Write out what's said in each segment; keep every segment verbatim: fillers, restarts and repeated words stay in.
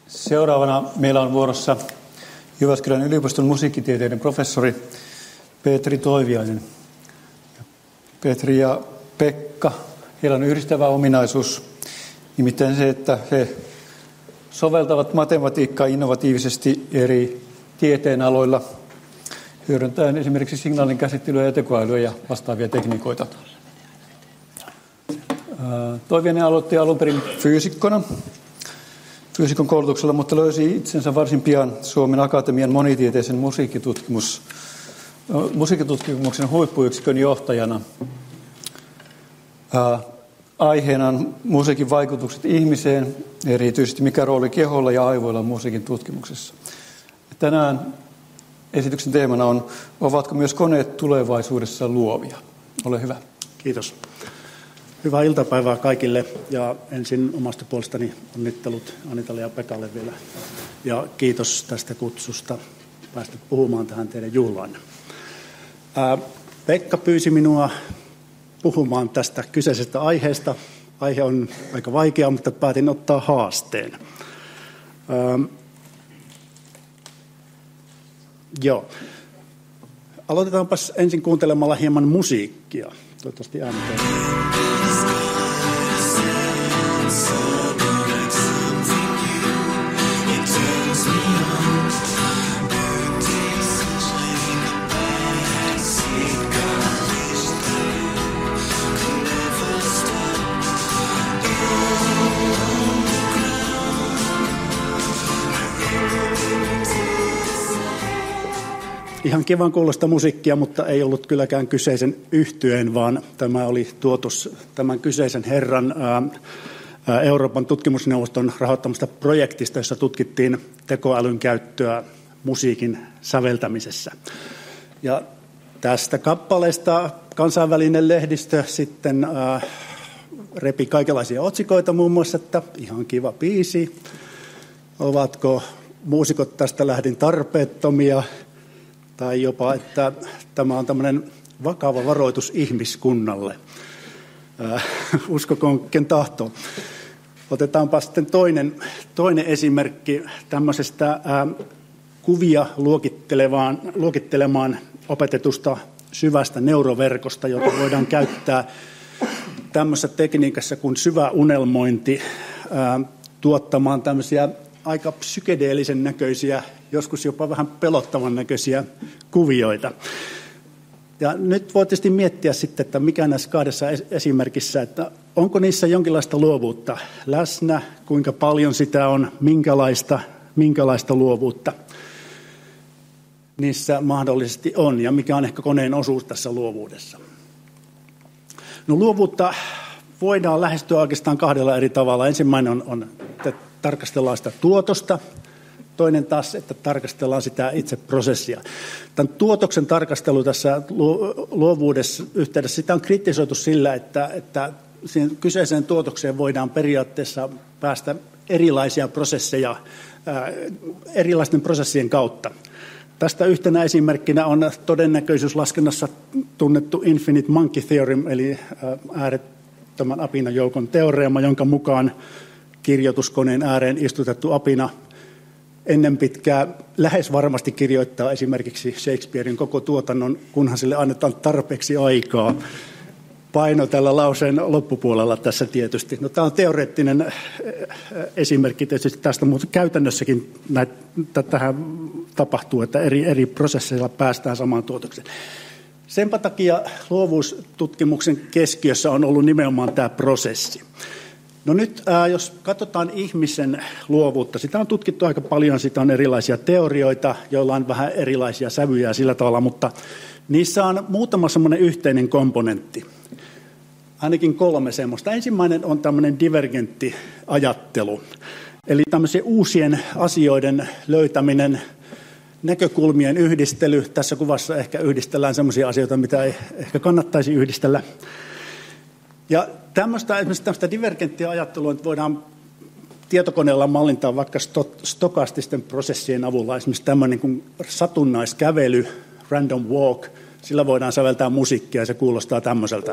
Seuraavana meillä on vuorossa Jyväskylän yliopiston musiikkitieteiden professori Petri Toiviainen. Petri ja Pekka, heillä on yhdistävä ominaisuus, nimittäin se, että he soveltavat matematiikkaa innovatiivisesti eri tieteenaloilla, hyödyntäen esimerkiksi signaalin käsittelyä ja tekoälyä ja vastaavia tekniikoita. Toiviainen aloitti alun perin fyysikkona, fyysikon koulutuksella, mutta löysi itsensä varsin pian Suomen Akatemian monitieteisen musiikkitutkimus, musiikkitutkimuksen huippuyksikön johtajana. Aiheena on musiikin vaikutukset ihmiseen, erityisesti mikä rooli keholla ja aivoilla on musiikin tutkimuksessa. Tänään esityksen teemana on, ovatko myös koneet tulevaisuudessa luovia? Ole hyvä. Kiitos. Hyvää iltapäivää kaikille ja ensin omasta puolestani onnittelut Anitalle ja Pekalle vielä. Ja kiitos tästä kutsusta päästä puhumaan tähän teidän juhlaan. Ää, Pekka pyysi minua puhumaan tästä kyseisestä aiheesta. Aihe on aika vaikea, mutta päätin ottaa haasteen. Ää, joo. Aloitetaanpas ensin kuuntelemalla hieman musiikkia. Toivottavasti ääni toimii. Ihan kivan kuulosta musiikkia, mutta ei ollut kylläkään kyseisen yhtyeen, vaan tämä oli tuotos tämän kyseisen herran ää, Euroopan tutkimusneuvoston rahoittamasta projektista, jossa tutkittiin tekoälyn käyttöä musiikin säveltämisessä. Ja tästä kappaleesta kansainvälinen lehdistö sitten ää, repi kaikenlaisia otsikoita, muun muassa, että ihan kiva biisi, ovatko muusikot tästä lähdin tarpeettomia, tai jopa, että tämä on tämmöinen vakava varoitus ihmiskunnalle. Äh, uskokoon ken tahtoo. Otetaanpa sitten toinen, toinen esimerkki tämmöisestä äh, kuvia luokittelemaan, luokittelemaan opetetusta syvästä neuroverkosta, jota voidaan käyttää tämmöisessä tekniikassa kuin syvä unelmointi äh, tuottamaan tämmöisiä aika psykedeellisen näköisiä, joskus jopa vähän pelottavan näköisiä kuvioita. Ja nyt voi tietysti miettiä sitten, että mikä näissä kahdessa esimerkissä, että onko niissä jonkinlaista luovuutta läsnä, kuinka paljon sitä on, minkälaista, minkälaista luovuutta niissä mahdollisesti on, ja mikä on ehkä koneen osuus tässä luovuudessa. No luovuutta voidaan lähestyä oikeastaan kahdella eri tavalla. Ensimmäinen on, on että tarkastellaan sitä tuotosta, toinen taas, että tarkastellaan sitä itse prosessia. Tämän tuotoksen tarkastelu tässä luovuudessa yhteydessä, sitä on kritisoitu sillä, että, että siihen kyseiseen tuotokseen voidaan periaatteessa päästä erilaisia prosesseja, ää, erilaisten prosessien kautta. Tästä yhtenä esimerkkinä on todennäköisyyslaskennassa tunnettu Infinite Monkey Theorem, eli äärettömän apinajoukon teoreema, jonka mukaan kirjoituskoneen ääreen istutettu apina ennen pitkää lähes varmasti kirjoittaa esimerkiksi Shakespearen koko tuotannon, kunhan sille annetaan tarpeeksi aikaa. Paino tällä lauseen loppupuolella tässä tietysti. No, tämä on teoreettinen esimerkki tietysti tästä, mutta käytännössäkin näitä, tähän tapahtuu, että eri, eri prosesseilla päästään samaan tuotokseen. Senpä takia luovuustutkimuksen keskiössä on ollut nimenomaan tämä prosessi. No nyt, ää, jos katsotaan ihmisen luovuutta, sitä on tutkittu aika paljon, sitä on erilaisia teorioita, joilla on vähän erilaisia sävyjä sillä tavalla, mutta niissä on muutama semmoinen yhteinen komponentti, ainakin kolme semmoista. Ensimmäinen on tämmöinen divergentti ajattelu, eli tämmöisen uusien asioiden löytäminen, näkökulmien yhdistely. Tässä kuvassa ehkä yhdistellään semmoisia asioita, mitä ei ehkä kannattaisi yhdistellä. Ja tämmöistä, esimerkiksi tämmöistä divergenttiä ajattelua että voidaan tietokoneella mallintaa vaikka stokastisten prosessien avulla. Esimerkiksi tämmöinen kuin satunnaiskävely, random walk, sillä voidaan säveltää musiikkia ja se kuulostaa tämmöiseltä.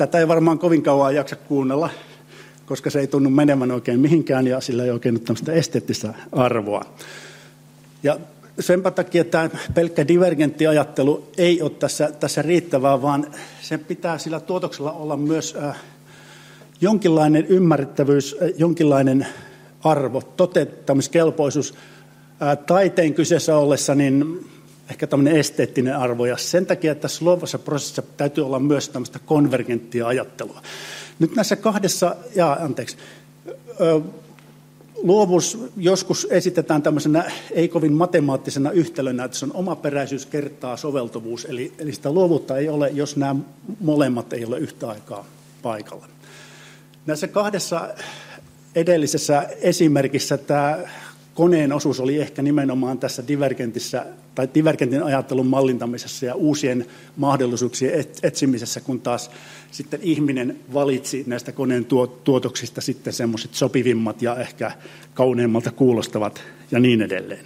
tätä ei varmaan kovin kauan jaksa kuunnella, koska se ei tunnu menevän oikein mihinkään ja sillä ei oikein ole tämmöistä esteettistä arvoa. Ja senpä takia tämä pelkkä divergentti ajattelu ei ole tässä, tässä riittävää, vaan sen pitää sillä tuotoksella olla myös äh, jonkinlainen ymmärrettävyys, äh, jonkinlainen arvo, toteuttamiskelpoisuus. Äh, taiteen kyseessä ollessa niin ehkä tämmöinen esteettinen arvo, ja sen takia että tässä luovassa prosessissa täytyy olla myös tämmöistä konvergenttia ajattelua. Nyt näissä kahdessa, ja anteeksi, ö, luovuus joskus esitetään tämmöisenä ei kovin matemaattisena yhtälönä, että se on omaperäisyys kertaa soveltuvuus, eli, eli sitä luovuutta ei ole, jos nämä molemmat ei ole yhtä aikaa paikalla. Näissä kahdessa edellisessä esimerkissä tämä koneen osuus oli ehkä nimenomaan tässä divergentissä tai divergentin ajattelun mallintamisessa ja uusien mahdollisuuksien etsimisessä, kun taas sitten ihminen valitsi näistä koneen tuotoksista sitten semmoiset sopivimmat ja ehkä kauneimmalta kuulostavat ja niin edelleen.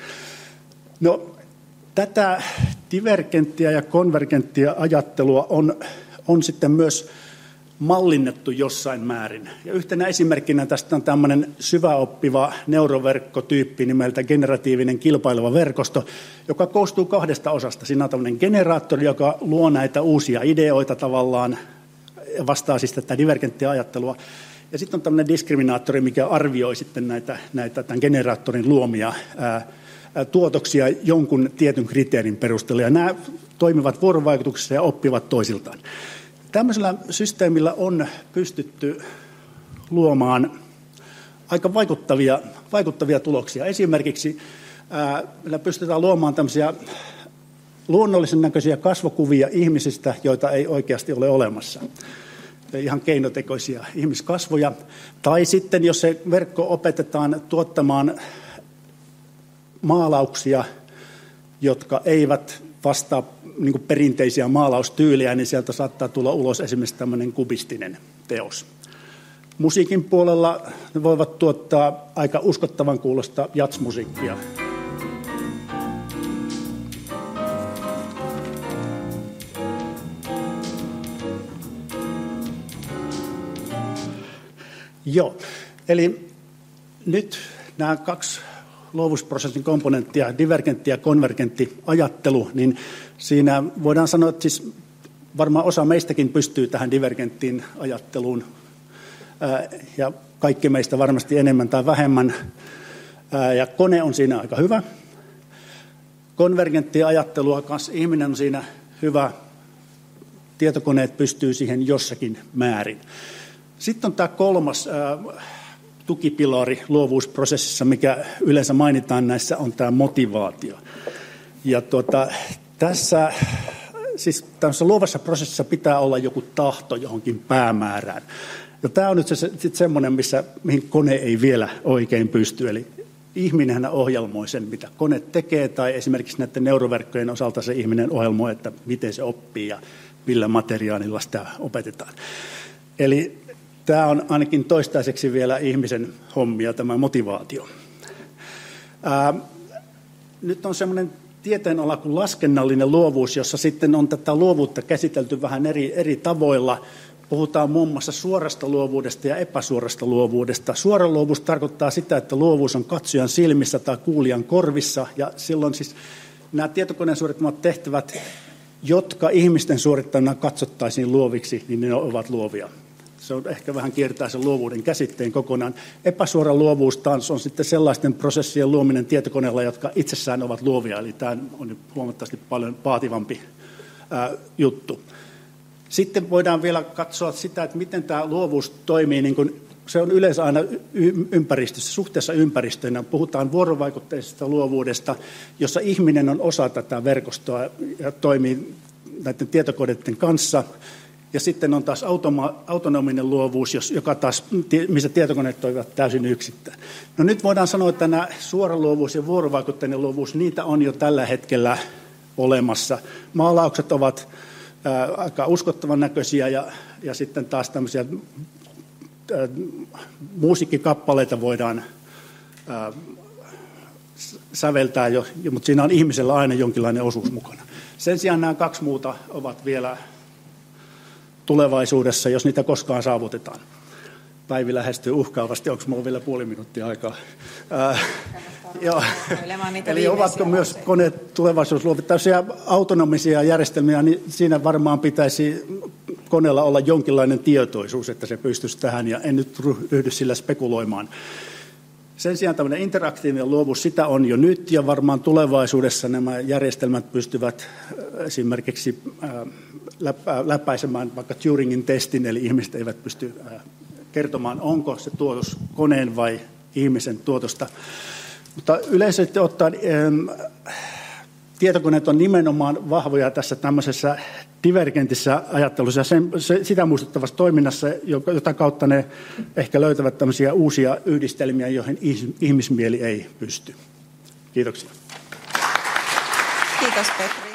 No, tätä divergenttiä ja konvergenttia ajattelua on, on sitten myös mallinnettu jossain määrin. Ja yhtenä esimerkkinä tästä on tämmöinen syväoppiva neuroverkkotyyppi nimeltä generatiivinen kilpaileva verkosto, joka koostuu kahdesta osasta. Siinä on tämmöinen generaattori, joka luo näitä uusia ideoita tavallaan, ja vastaa siis tätä divergenttiä ajattelua. Ja sitten on tämmöinen diskriminaattori, mikä arvioi sitten näitä, näitä tämän generaattorin luomia ää, ää, tuotoksia jonkun tietyn kriteerin perusteella. Ja nämä toimivat vuorovaikutuksessa ja oppivat toisiltaan. Tämmöisellä systeemillä on pystytty luomaan aika vaikuttavia, vaikuttavia tuloksia. Esimerkiksi ää, meillä pystytään luomaan tämmöisiä luonnollisen näköisiä kasvokuvia ihmisistä, joita ei oikeasti ole olemassa. Ihan keinotekoisia ihmiskasvoja. Tai sitten, jos se verkko opetetaan tuottamaan maalauksia, jotka eivät vastaa niin kuin perinteisiä maalaustyylejä, niin sieltä saattaa tulla ulos esimerkiksi tämmöinen kubistinen teos. Musiikin puolella ne voivat tuottaa aika uskottavan kuulosta jazzmusiikkia. Joo, eli nyt nämä kaksi luovuusprosessin komponenttia, divergentti ja konvergentti ajattelu, niin siinä voidaan sanoa, että siis varmaan osa meistäkin pystyy tähän divergenttiin ajatteluun, ää, ja kaikki meistä varmasti enemmän tai vähemmän, ää, ja kone on siinä aika hyvä. Konvergenttia ajattelua kanssa ihminen on siinä hyvä, tietokoneet pystyy siihen jossakin määrin. Sitten on tämä kolmas ää, tukipilari luovuusprosessissa, mikä yleensä mainitaan näissä, on tämä motivaatio. Ja tuota, tässä, siis tässä luovassa prosessissa pitää olla joku tahto johonkin päämäärään. Ja tämä on nyt se, se, semmoinen, missä, mihin kone ei vielä oikein pysty. Eli ihminenhän ohjelmoi sen, mitä kone tekee, tai esimerkiksi näiden neuroverkkojen osalta se ihminen ohjelmoi, että miten se oppii ja millä materiaalilla sitä opetetaan. Eli tämä on ainakin toistaiseksi vielä ihmisen hommia, tämä motivaatio. Ää, nyt on semmoinen tieteenala kuin laskennallinen luovuus, jossa sitten on tätä luovuutta käsitelty vähän eri, eri tavoilla. Puhutaan muun muassa suorasta luovuudesta ja epäsuorasta luovuudesta. Suora luovuus tarkoittaa sitä, että luovuus on katsojan silmissä tai kuulijan korvissa, ja silloin siis nämä tietokoneen suorittamat tehtävät, jotka ihmisten suorittamana katsottaisiin luoviksi, niin ne ovat luovia. Se on ehkä vähän kiertää sen luovuuden käsitteen kokonaan. Epäsuora luovuus taas on sitten sellaisten prosessien luominen tietokoneella, jotka itsessään ovat luovia, eli tämä on huomattavasti paljon vaativampi ää, juttu. Sitten voidaan vielä katsoa sitä, että miten tämä luovuus toimii, niin kuin se on yleensä aina ympäristössä, suhteessa ympäristöön. Puhutaan vuorovaikutteisesta luovuudesta, jossa ihminen on osa tätä verkostoa ja toimii näiden tietokoneiden kanssa. Ja sitten on taas automa- autonominen luovuus, joka taas, missä tietokoneet toimivat täysin yksittäin. No nyt voidaan sanoa, että nämä suora luovuus ja vuorovaikutteinen luovuus, niitä on jo tällä hetkellä olemassa. Maalaukset ovat ää, aika uskottavan näköisiä, ja, ja sitten taas tämmöisiä ää, musiikkikappaleita voidaan ää, säveltää jo, mutta siinä on ihmisellä aina jonkinlainen osuus mukana. Sen sijaan nämä kaksi muuta ovat vielä tulevaisuudessa, jos niitä koskaan saavutetaan. Päivi lähestyy uhkaavasti. Onko minulla vielä puoli minuuttia aikaa? Ää, joo. Eli ovatko myös koneet tulevaisuudessa luovittaisia autonomisia järjestelmiä, niin siinä varmaan pitäisi koneella olla jonkinlainen tietoisuus, että se pystyisi tähän, ja en nyt ryhdy sillä spekuloimaan. Sen sijaan tämmöinen interaktiivinen luovuus, sitä on jo nyt, ja varmaan tulevaisuudessa nämä järjestelmät pystyvät esimerkiksi läpäisemään vaikka Turingin testin, eli ihmiset eivät pysty kertomaan, onko se tuotos koneen vai ihmisen tuotosta. Mutta yleisesti ottaen tietokoneet on nimenomaan vahvoja tässä tämmöisessä divergentissä ajattelussa ja sen, se, sitä muistuttavassa toiminnassa, jota kautta ne ehkä löytävät tämmöisiä uusia yhdistelmiä, joihin ihmismieli ei pysty. Kiitoksia. Kiitos Petri.